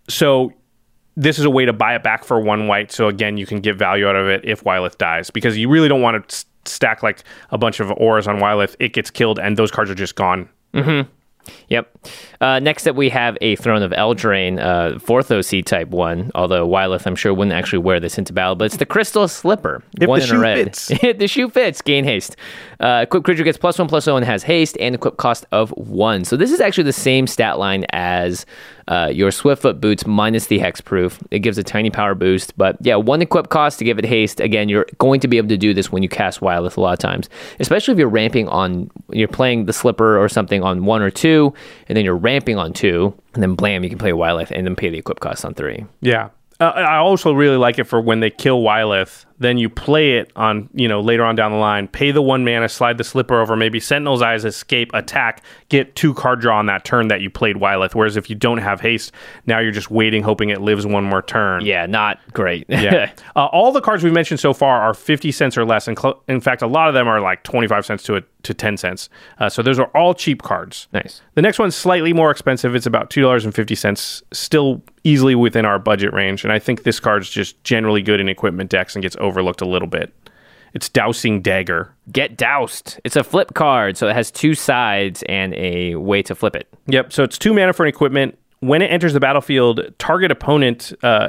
so this is a way to buy it back for one white. So again, you can get value out of it if Wylith dies, because you really don't want to st- stack like a bunch of auras on Wylith. It gets killed and those cards are just gone. Mm-hmm. Yep. Uh, next up, we have a Throne of Eldraine, uh, fourth O C type one, although Wylith, I'm sure, wouldn't actually wear this into battle, but it's the Crystal Slipper. If one the in shoe a red. fits. The shoe fits. Gain haste. Uh, equip creature gets plus one, plus one, and has haste, and equip cost of one. So this is actually the same stat line as uh, your Swiftfoot boots minus the hexproof. It gives a tiny power boost, but yeah, one equip cost to give it haste. Again, you're going to be able to do this when you cast Wylith a lot of times, especially if you're ramping on, you're playing the Slipper or something on one or two, and then you're ramping on two, and then blam, you can play Wylith and then pay the equip cost on three. Yeah. Uh, I also really like it for when they kill Wylith, then you play it on, you know, later on down the line, pay the one mana, slide the Slipper over, maybe Sentinel's Eyes, escape, attack, get two card draw on that turn that you played Wylith. Whereas if you don't have haste, now you're just waiting, hoping it lives one more turn. Yeah, not great. yeah. Uh, all the cards we mentioned so far are fifty cents or less. And cl- in fact, a lot of them are like twenty-five cents to a, to ten cents. Uh, so those are all cheap cards. Nice. The next one's slightly more expensive. It's about two dollars and fifty cents, still easily within our budget range. And I think this card's just generally good in equipment decks and gets overlooked a little bit. It's Dousing Dagger. Get doused. It's a flip card, so it has two sides and a way to flip it. Yep, so it's two mana for an equipment. When it enters the battlefield, target opponent uh,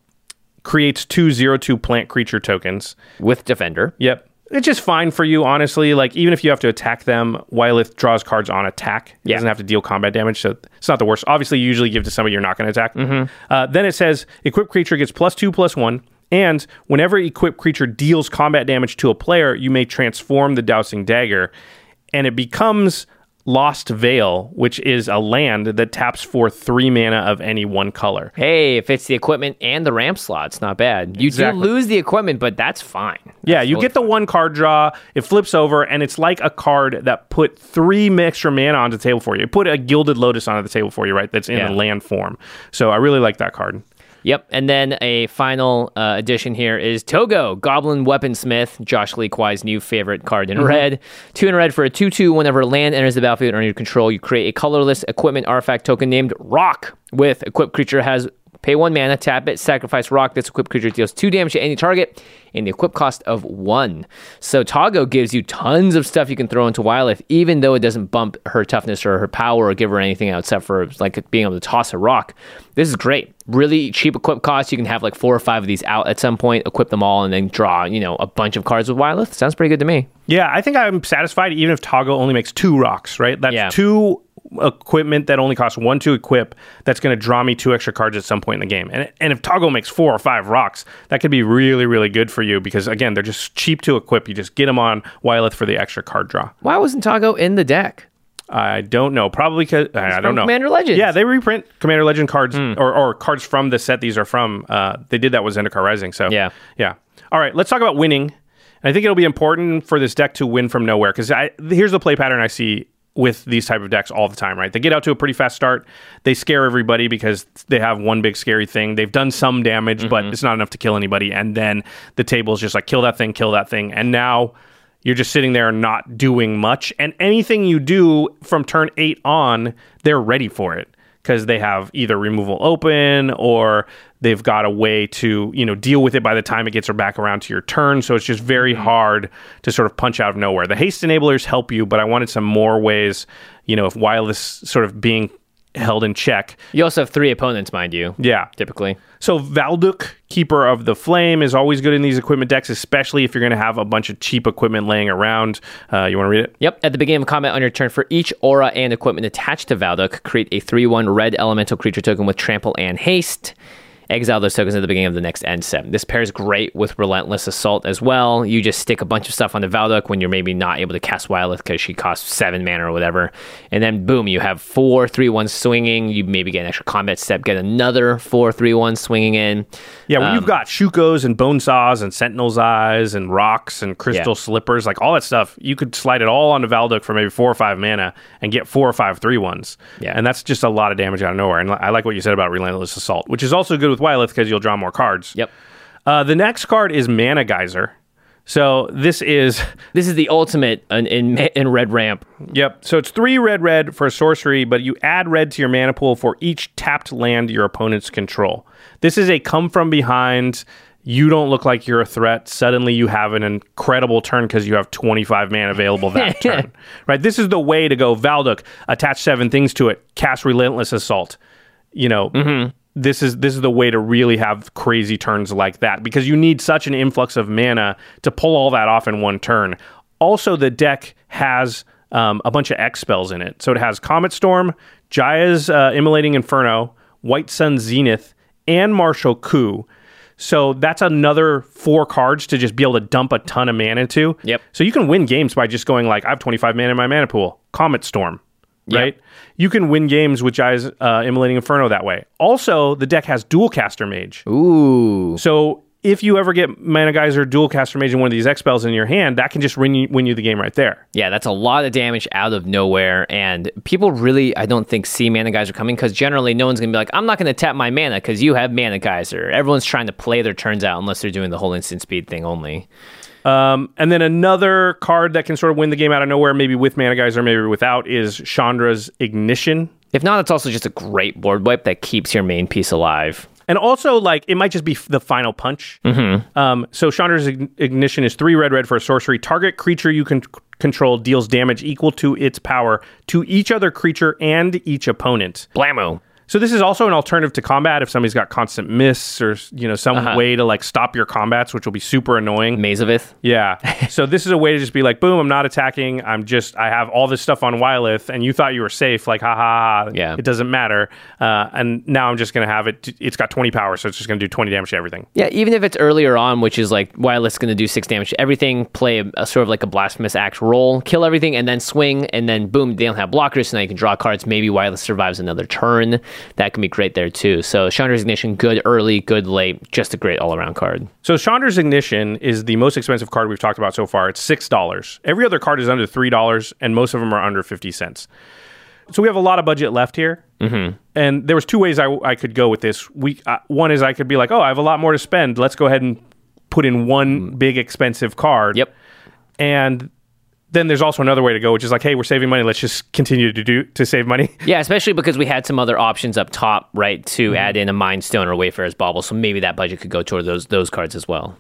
creates two zero two plant creature tokens. With Defender. Yep. It's just fine for you, honestly. Like, even if you have to attack them, Wylith draws cards on attack. It yeah. doesn't have to deal combat damage, so it's not the worst. Obviously, you usually give to somebody you're not going to attack. Mm-hmm. Uh, then it says, equipped creature gets plus two, plus one. And whenever equipped creature deals combat damage to a player, you may transform the Dousing Dagger, and it becomes Lost Veil, which is a land that taps for three mana of any one color. Hey, if it's the equipment and the ramp slots, not bad. You Exactly. do lose the equipment, but that's fine. That's yeah, you totally get the fine. one card draw, it flips over, and it's like a card that put three extra mana onto the table for you. It put a Gilded Lotus onto the table for you, right? That's in Yeah. the land form. So I really like that card. Yep, and then a final uh, addition here is Togo, Goblin Weaponsmith, Josh Lee Kwai's new favorite card in Mm-hmm. red. Two in red for a two two. Whenever land enters the battlefield under your control, you create a colorless equipment artifact token named Rock. With equipped creature has pay one mana, tap it, sacrifice Rock. This equipped creature deals two damage to any target, and the equip cost of one. So Togo gives you tons of stuff you can throw into Wylith, even though it doesn't bump her toughness or her power or give her anything out except for like being able to toss a rock. This is great. Really cheap equip cost. You can have like four or five of these out at some point, equip them all, and then draw, you know, a bunch of cards with Wylith. Sounds pretty good to me. Yeah, I think I'm satisfied even if Togo only makes two rocks, right? That's Yeah. two equipment that only costs one to equip that's going to draw me two extra cards at some point in the game. And and if Togo makes four or five rocks, that could be really, really good for you because, again, they're just cheap to equip. You just get them on Wylith for the extra card draw. Why wasn't Togo in the deck? I don't know. Probably because I don't know. Commander Legends. Yeah, they reprint Commander Legend cards or, or cards from the set these are from. Uh, they did that with Zendikar Rising. So Yeah. yeah. All right, let's talk about winning. And I think it'll be important for this deck to win from nowhere because here's the play pattern I see with these type of decks all the time, right? They get out to a pretty fast start. They scare everybody because they have one big scary thing. They've done some damage, mm-hmm. but it's not enough to kill anybody. And then the table's just like, kill that thing, kill that thing. And now you're just sitting there not doing much. And anything you do from turn eight on, they're ready for it because they have either removal open or they've got a way to, you know, deal with it by the time it gets back around to your turn. So it's just very hard to sort of punch out of nowhere. The haste enablers help you, but I wanted some more ways, you know, if Wylith sort of being held in check. You also have three opponents, mind you. Yeah. Typically. So Valduk, Keeper of the Flame, is always good in these equipment decks, especially if you're going to have a bunch of cheap equipment laying around. Uh, you want to read it? Yep. At the beginning of combat on your turn, for each aura and equipment attached to Valduk, create a three one red elemental creature token with trample and haste. Exile those tokens at the beginning of the next end step. This pairs great with Relentless Assault as well. You just stick a bunch of stuff onto Valduk when you're maybe not able to cast Wylith because she costs seven mana or whatever. And then boom, you have four three one swinging. You maybe get an extra combat step, get another four three one swinging in. Yeah, when um, you've got Shukos and Bone Saws and Sentinel's Eyes and Rocks and Crystal Yeah. Slippers, like all that stuff, you could slide it all onto Valduk for maybe four or five mana and get four or five three ones. Yeah. And that's just a lot of damage out of nowhere. And I like what you said about Relentless Assault, which is also good with Wylith because you'll draw more cards. Yep. Uh, the next card is Mana Geyser. So this is... This is the ultimate in, in, in red ramp. Yep. So it's three red red for a sorcery, but you add red to your mana pool for each tapped land your opponents control. This is a come from behind, you don't look like you're a threat. Suddenly you have an incredible turn because you have twenty-five mana available that turn. Right? This is the way to go. Valduk, attach seven things to it, cast Relentless Assault. You know, mm-hmm. this is this is the way to really have crazy turns like that because you need such an influx of mana to pull all that off in one turn. Also, the deck has um, a bunch of X spells in it. So it has Comet Storm, Jaya's uh, Immolating Inferno, White Sun Zenith, and Martial Coup. So that's another four cards to just be able to dump a ton of mana into. Yep. So you can win games by just going like, I have twenty-five mana in my mana pool. Comet Storm, right? Yep. You can win games with Jaya's uh, Immolating Inferno that way. Also, the deck has Dualcaster Mage. Ooh. So if you ever get Mana Geyser, Dualcaster Mage, and one of these X spells in your hand, that can just win you, win you the game right there. Yeah, that's a lot of damage out of nowhere, and people really, I don't think, see Mana Geyser coming, because generally no one's going to be like, I'm not going to tap my mana because you have Mana Geyser. Everyone's trying to play their turns out unless they're doing the whole instant speed thing only. Um, and then another card that can sort of win the game out of nowhere, maybe with Mana Geyser, maybe without, is Chandra's Ignition. If not, it's also just a great board wipe that keeps your main piece alive. And also, like, it might just be f- the final punch. Mm-hmm. Um, so Chandra's Ignition is three red, red for a sorcery. Target creature you can c- control deals damage equal to its power to each other creature and each opponent. Blammo. So this is also an alternative to combat if somebody's got constant miss or, you know, some uh-huh. way to, like, stop your combats, which will be super annoying. Mazavith. Yeah. So this is a way to just be like, boom, I'm not attacking. I'm just, I have all this stuff on Wylith, and you thought you were safe. Like, ha ha ha. Yeah. It doesn't matter. Uh, and now I'm just going to have it. It's got twenty power, so it's just going to do twenty damage to everything. Yeah, even if it's earlier on, which is like, Wylith's going to do six damage to everything, play a, a sort of like a Blasphemous Axe roll, kill everything, and then swing, and then boom, they don't have blockers, so now you can draw cards. Maybe Wylith survives another turn. That can be great there too. So Chandra's Ignition, good early, good late, just a great all-around card. So Chandra's Ignition is the most expensive card we've talked about so far. It's six dollars. Every other card is under three dollars, and most of them are under fifty cents. So we have a lot of budget left here. Mm-hmm. And there was two ways I, I could go with this. We uh, one is I could be like, oh, I have a lot more to spend. Let's go ahead and put in one big expensive card. Yep. And then there's also another way to go, which is like, hey, we're saving money. Let's just continue to do to save money. Yeah, especially because we had some other options up top, right, to mm-hmm. add in a Mind Stone or Wayfarer's Bauble. So maybe that budget could go toward those those cards as well.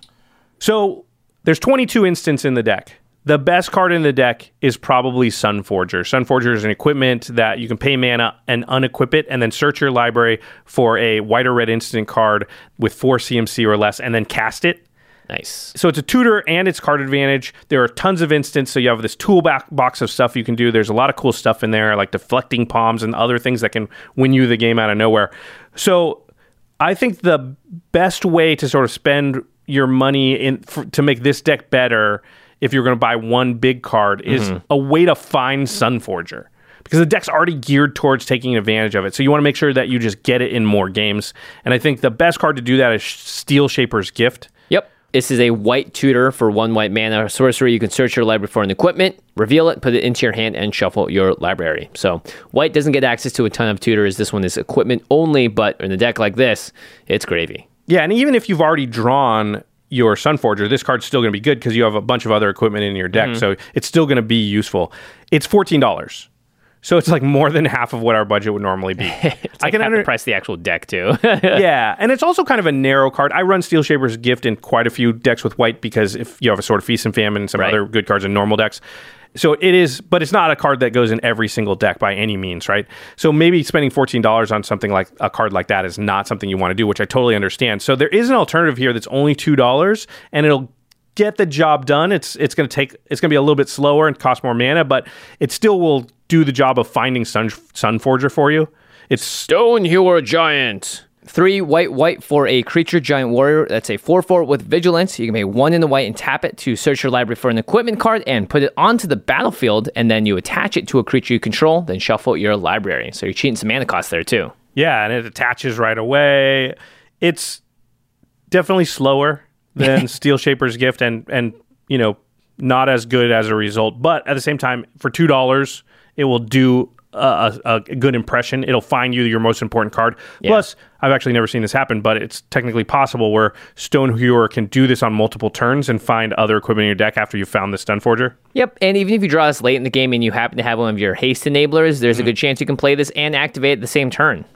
So there's twenty-two instants in the deck. The best card in the deck is probably Sunforger. Sunforger is an equipment that you can pay mana and unequip it, and then search your library for a white or red instant card with four C M C or less, and then cast it. Nice. So it's a tutor and it's card advantage. There are tons of instants, so you have this toolbox of stuff you can do. There's a lot of cool stuff in there, like deflecting palms and other things that can win you the game out of nowhere. So I think the best way to sort of spend your money in for, to make this deck better, if you're going to buy one big card, is mm-hmm. a way to find Sunforger. Because the deck's already geared towards taking advantage of it. So you want to make sure that you just get it in more games. And I think the best card to do that is Steel Shaper's Gift. Yep. This is a white tutor for one white mana sorcery. You can search your library for an equipment, reveal it, put it into your hand, and shuffle your library. So white doesn't get access to a ton of tutors. This one is equipment only, but in a deck like this, it's gravy. Yeah, and even if you've already drawn your Sunforger, this card's still going to be good because you have a bunch of other equipment in your deck, mm-hmm. so it's still going to be useful. It's fourteen dollars. So it's like more than half of what our budget would normally be. It's like I can half under- the price of the actual deck too. Yeah, and it's also kind of a narrow card. I run Steel Shaper's Gift in quite a few decks with white because if you have a Sword of Feast and Famine and some right. other good cards in normal decks. So it is, but it's not a card that goes in every single deck by any means, right? So maybe spending fourteen dollars on something like a card like that is not something you want to do, which I totally understand. So there is an alternative here that's only two dollars, and it'll get the job done. It's it's going to take, it's going to be a little bit slower and cost more mana, but it still will do the job of finding Sun Sunforger for you. It's Stonehewer Giant. Three white, white for a creature giant warrior. That's a four four with vigilance. You can pay one in the white and tap it to search your library for an equipment card and put it onto the battlefield, and then you attach it to a creature you control, then shuffle your library. So you're cheating some mana costs there too. Yeah, and it attaches right away. It's definitely slower than Steel Shaper's Gift, and and you know, not as good as a result. But at the same time, for two dollars, it will do a, a, a good impression. It'll find you your most important card. Yeah. Plus, I've actually never seen this happen, but it's technically possible where Stonehewer can do this on multiple turns and find other equipment in your deck after you've found the Sunforger. Yep, and even if you draw this late in the game and you happen to have one of your haste enablers, there's mm-hmm. a good chance you can play this and activate at the same turn. So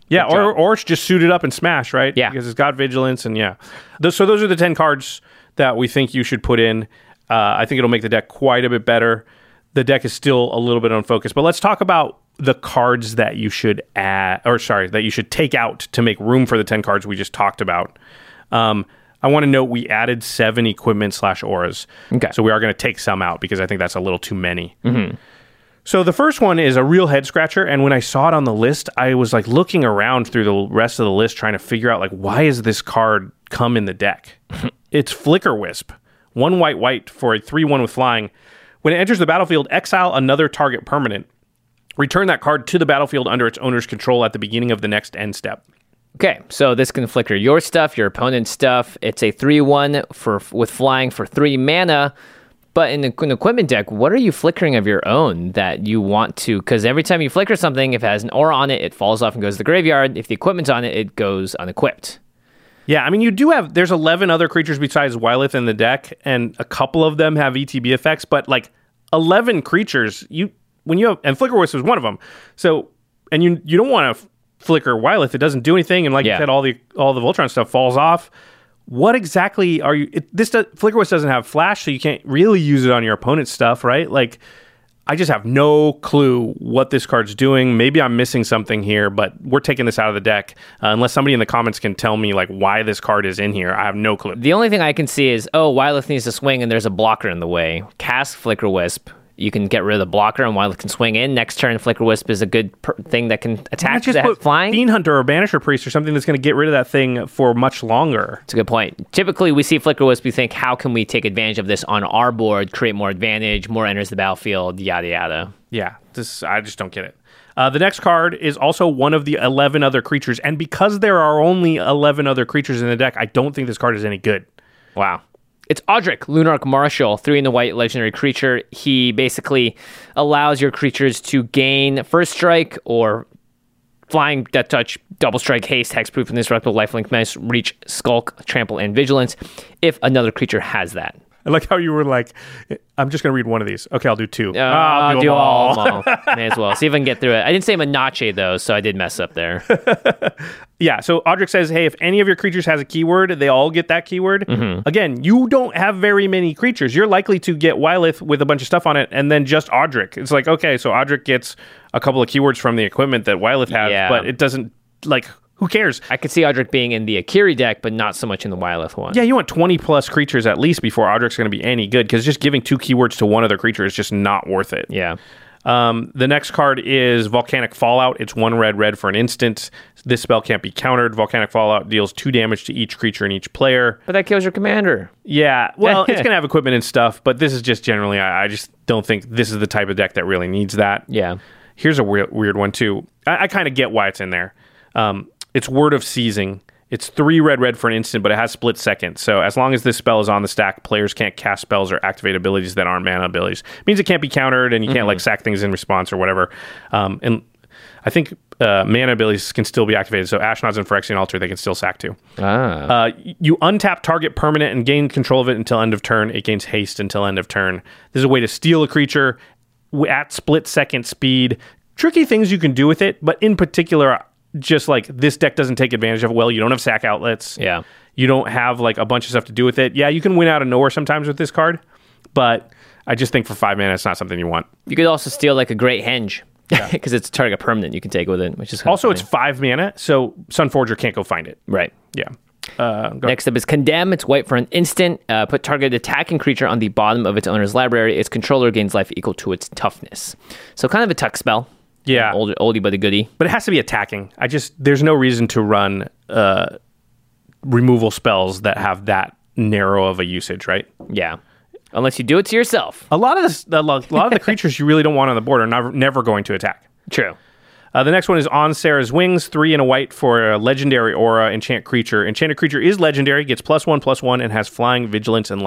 Yeah, or or it's just suit it up and smash, right? Yeah. Because it's got vigilance and yeah. Those, so those are the ten cards that we think you should put in. Uh, I think it'll make the deck quite a bit better. The deck is still a little bit unfocused, but let's talk about the cards that you should add, or sorry, that you should take out to make room for the ten cards we just talked about. Um, I want to note we added seven equipment slash auras. Okay. So we are going to take some out because I think that's a little too many. Mm-hmm. So the first one is a real head scratcher, and when I saw it on the list, I was like looking around through the rest of the list trying to figure out like why is this card come in the deck? It's Flicker Wisp, one white white for a three one with flying. When it enters the battlefield, exile another target permanent. Return that card to the battlefield under its owner's control at the beginning of the next end step. Okay, so this can flicker your stuff, your opponent's stuff. It's a three one for with flying for three mana. But in an equipment deck, what are you flickering of your own that you want to? Because every time you flicker something, if it has an aura on it, it falls off and goes to the graveyard. If the equipment's on it, it goes unequipped. Yeah, I mean, you do have, there's eleven other creatures besides Wylith in the deck, and a couple of them have E T B effects, but like eleven creatures, you when you have, and Flicker Wisp is one of them. So, and you you don't want to f- flicker Wylith, it doesn't do anything, and like yeah. you said, all the all the Voltron stuff falls off. What exactly are you? It, this does, Flicker Wisp doesn't have flash, so you can't really use it on your opponent's stuff, right? Like, I just have no clue what this card's doing. Maybe I'm missing something here, but we're taking this out of the deck uh, unless somebody in the comments can tell me like why this card is in here. I have no clue. The only thing I can see is, oh, Wylith needs to swing, and there's a blocker in the way. Cast Flicker Wisp. You can get rid of the blocker, and Wylith can swing in. Next turn, Flicker Wisp is a good per- thing that can attack. Just that put flying. Fiend Hunter or Banisher Priest or something that's going to get rid of that thing for much longer. It's a good point. Typically, we see Flicker Wisp, we think, how can we take advantage of this on our board, create more advantage, more enters the battlefield, yada, yada. Yeah, this I just don't get it. Uh, the next card is also one of the eleven other creatures, and because there are only eleven other creatures in the deck, I don't think this card is any good. Wow. It's Audric, Lunarch Marshal, three in the white legendary creature. He basically allows your creatures to gain first strike or flying, death touch, double strike, haste, hexproof, indestructible, lifelink, menace, reach, skulk, trample, and vigilance if another creature has that. I like how you were like, I'm just going to read one of these. Okay, I'll do two. Uh, I'll do, do them all. all. May as well. See if I can get through it. I didn't say Menache, though, so I did mess up there. Yeah, so Audric says, hey, if any of your creatures has a keyword, they all get that keyword. Mm-hmm. Again, you don't have very many creatures. You're likely to get Wylith with a bunch of stuff on it, and then just Audric. It's like, okay, so Audric gets a couple of keywords from the equipment that Wylith has, Yeah. but it doesn't, like, who cares? I could see Audric being in the Akiri deck, but not so much in the Wylith one. Yeah, you want twenty plus creatures at least before Audric's going to be any good, because just giving two keywords to one other creature is just not worth it. Yeah. Um, the next card is Volcanic Fallout. It's one red, red for an instant. This spell can't be countered. Volcanic Fallout deals two damage to each creature and each player. But that kills your commander. Yeah, well, it's going to have equipment and stuff, but this is just generally, I, I just don't think this is the type of deck that really needs that. Yeah. Here's a weird, weird one, too. I, I kind of get why it's in there. Um, it's Word of Seizing. It's three red, red for an instant, but it has split second. So as long as this spell is on the stack, players can't cast spells or activate abilities that aren't mana abilities. It means it can't be countered, and you can't mm-hmm. like sack things in response or whatever. Um, and I think uh, mana abilities can still be activated. So Ashnod's and Phyrexian Altar, they can still sack too. Ah. Uh, you untap target permanent and gain control of it until end of turn. It gains haste until end of turn. This is a way to steal a creature at split second speed. Tricky things you can do with it, but in particular, just like this deck doesn't take advantage of it well. You don't have sack outlets. Yeah. You don't have like a bunch of stuff to do with it. Yeah, you can win out of nowhere sometimes with this card, but I just think for five mana, it's not something you want. You could also steal like a Great Henge because yeah. it's a target permanent you can take with it, which is also funny. It's five mana, so Sunforger can't go find it. Right. Yeah. Uh, Next up is Condemn. It's white for an instant. Uh, put target attacking creature on the bottom of its owner's library. Its controller gains life equal to its toughness. So kind of a tuck spell. Yeah. Old, oldie but a goodie. But it has to be attacking. I just, there's no reason to run uh, removal spells that have that narrow of a usage, right? Yeah. Unless you do it to yourself. A lot of this, a lot of the creatures you really don't want on the board are never, never going to attack. True. Uh, the next one is On Sarah's Wings, three and a white for a legendary aura, enchant creature. Enchanted creature is legendary, gets plus one, plus one, and has flying, vigilance, and lifelink.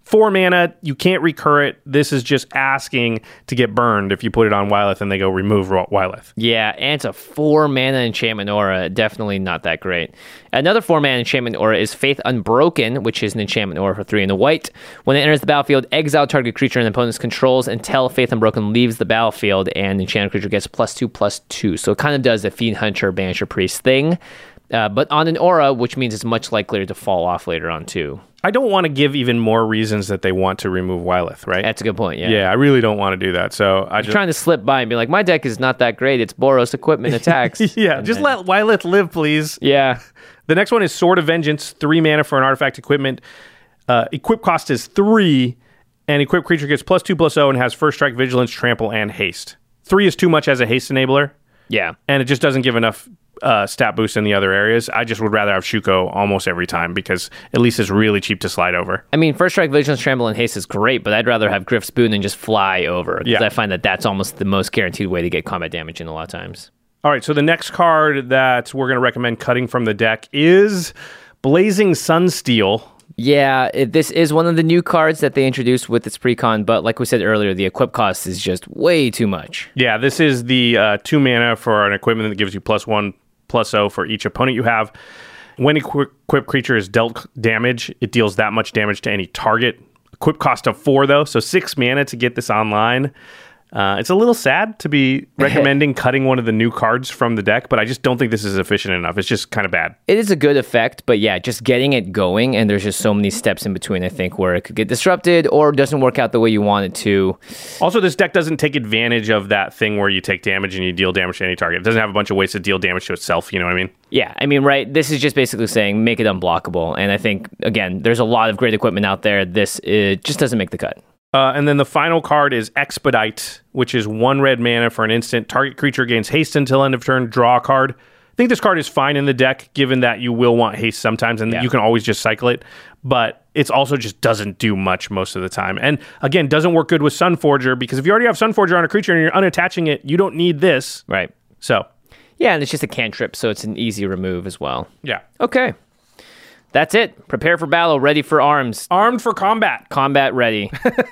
Four mana, you can't recur it. This is just asking to get burned if you put it on Wylith and they go remove Wylith. Yeah, and it's a four mana enchantment aura. Definitely not that great. Another four mana enchantment aura is Faith Unbroken, which is an enchantment aura for three and a white. When it enters the battlefield, exile target creature and opponent's controls until Faith Unbroken leaves the battlefield, and the enchanted creature gets plus two, plus two. So it kind of does the Fiend Hunter, Banisher Priest thing, uh, but on an aura, which means it's much likelier to fall off later on too. I don't want to give even more reasons that they want to remove Wylith, right? That's a good point, yeah. Yeah, I really don't want to do that. So I You're just trying to slip by and be like, my deck is not that great. It's Boros equipment attacks. yeah, and just then... let Wylith live, please. Yeah. The next one is Sword of Vengeance, three mana for an artifact equipment. Uh, equip cost is three, and equip creature gets plus two, plus oh, and has first strike, vigilance, trample, and haste. Three is too much as a haste enabler. Yeah. And it just doesn't give enough uh, stat boost in the other areas. I just would rather have Shuko almost every time because at least it's really cheap to slide over. I mean, first strike, vigilance, trample, and haste is great, but I'd rather have Griff's Boon and just fly over. Yeah. I find that that's almost the most guaranteed way to get combat damage in a lot of times. All right, so the next card that we're going to recommend cutting from the deck is Blazing Sunsteel. Yeah, it, this is one of the new cards that they introduced with its precon, but like we said earlier, the equip cost is just way too much. Yeah, this is the uh, two mana for an equipment that gives you plus one, plus oh for each opponent you have. When equip, equip creature is dealt damage, it deals that much damage to any target. Equip cost of four, though, so six mana to get this online. Uh, it's a little sad to be recommending cutting one of the new cards from the deck, but I just don't think this is efficient enough. It's just kind of bad. It is a good effect, but yeah, just getting it going, and there's just so many steps in between, I think, where it could get disrupted or doesn't work out the way you want it to. Also, this deck doesn't take advantage of that thing where you take damage and you deal damage to any target. It doesn't have a bunch of ways to deal damage to itself, you know what I mean? Yeah, I mean, right, this is just basically saying make it unblockable, and I think, again, there's a lot of great equipment out there. This it just doesn't make the cut. Uh, and then the final card is Expedite, which is one red mana for an instant. Target creature gains haste until end of turn, draw a card. I think this card is fine in the deck, given that you will want haste sometimes, and yeah. you can always just cycle it. But it's also just doesn't do much most of the time. And again, doesn't work good with Sunforger, because if you already have Sunforger on a creature and you're unattaching it, you don't need this. Right. So. Yeah, and it's just a cantrip, so it's an easy remove as well. Yeah. Okay. That's it. Prepare for battle, ready for arms. Armed for combat. Combat ready.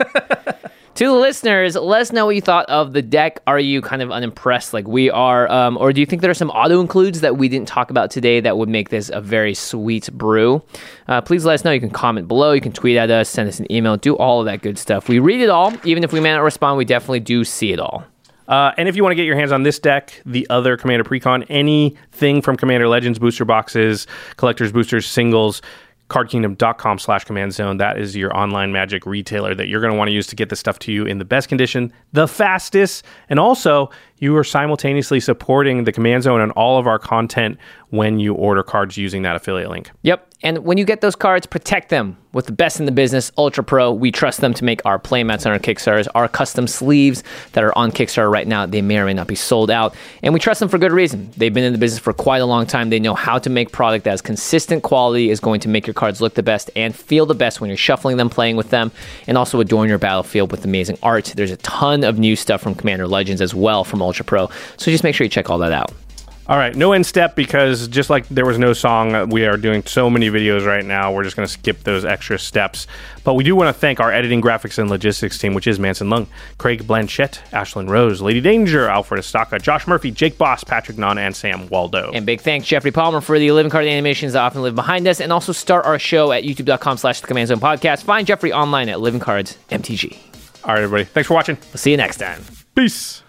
To the listeners, let us know what you thought of the deck. Are you kind of unimpressed like we are? Um, or do you think there are some auto-includes that we didn't talk about today that would make this a very sweet brew? Uh, please let us know. You can comment below. You can tweet at us, send us an email, do all of that good stuff. We read it all. Even if we may not respond, we definitely do see it all. Uh, and if you want to get your hands on this deck, the other Commander Precon, anything from Commander Legends booster boxes, collector's boosters, singles, cardkingdom.com slash command zone. That is your online Magic retailer that you're going to want to use to get this stuff to you in the best condition, the fastest, and also you are simultaneously supporting the Command Zone and all of our content when you order cards using that affiliate link. Yep. And when you get those cards, protect them with the best in the business, Ultra Pro. We trust them to make our playmats on our Kickstarters, our custom sleeves that are on Kickstarter right now. They may or may not be sold out. And we trust them for good reason. They've been in the business for quite a long time. They know how to make product that has consistent quality, is going to make your cards look the best and feel the best when you're shuffling them, playing with them, and also adorn your battlefield with amazing art. There's a ton of new stuff from Commander Legends as well from Ultra Pro. So just make sure you check all that out. All right, no end step, because just like there was no song, we are doing so many videos right now, we're just going to skip those extra steps. But we do want to thank our editing, graphics, and logistics team, which is Manson Lung, Craig Blanchett, Ashlyn Rose, Lady Danger, Alfred Estaka, Josh Murphy, Jake Boss, Patrick Nunn, and Sam Waldo. And big thanks, Jeffrey Palmer, for the living card animations that often live behind us, and also start our show at youtube.com slash the Command Zone Podcast. Find Jeffrey online at Living Cards M T G. All right, everybody. Thanks for watching. We'll see you next time. Peace.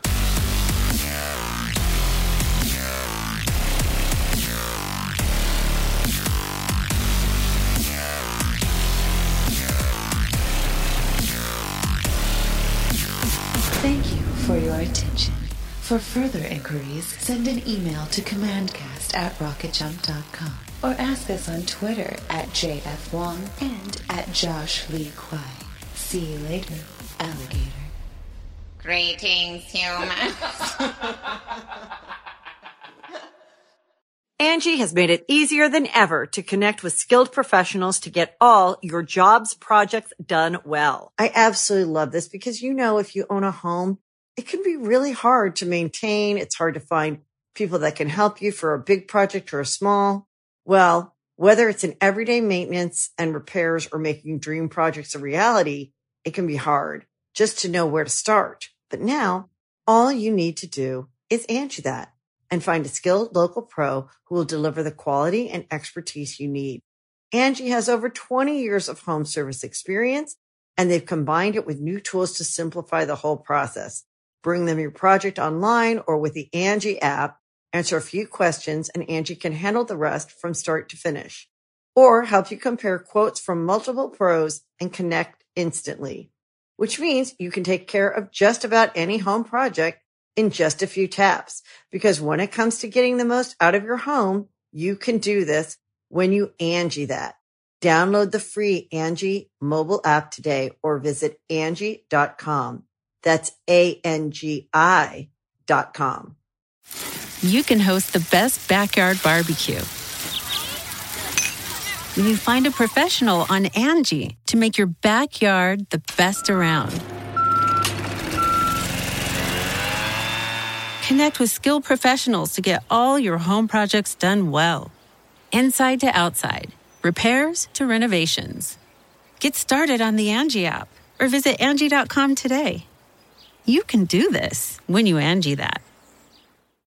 Thank you for your attention. For further inquiries, send an email to commandcast at rocketjump dot com or ask us on Twitter at J F Wong and at Josh Lee Kwai. See you later, alligator. Greetings, humans. Angie has made it easier than ever to connect with skilled professionals to get all your jobs projects done well. I absolutely love this because, you know, if you own a home, it can be really hard to maintain. It's hard to find people that can help you for a big project or a small. Well, Whether it's in everyday maintenance and repairs or making dream projects a reality, it can be hard just to know where to start. But now, all you need to do is Angie that and find a skilled local pro who will deliver the quality and expertise you need. Angie has over twenty years of home service experience, and they've combined it with new tools to simplify the whole process. Bring them your project online or with the Angie app, answer a few questions, and Angie can handle the rest from start to finish. Or help you compare quotes from multiple pros and connect instantly, which means you can take care of just about any home project in just a few taps. Because when it comes to getting the most out of your home, you can do this when you Angie that. Download the free Angie mobile app today or visit Angie dot com. That's A N G I dot com. You can host the best backyard barbecue when you find a professional on Angie to make your backyard the best around. Connect with skilled professionals to get all your home projects done well. Inside to outside, repairs to renovations. Get started on the Angie app or visit Angie dot com today. You can do this when you Angie that.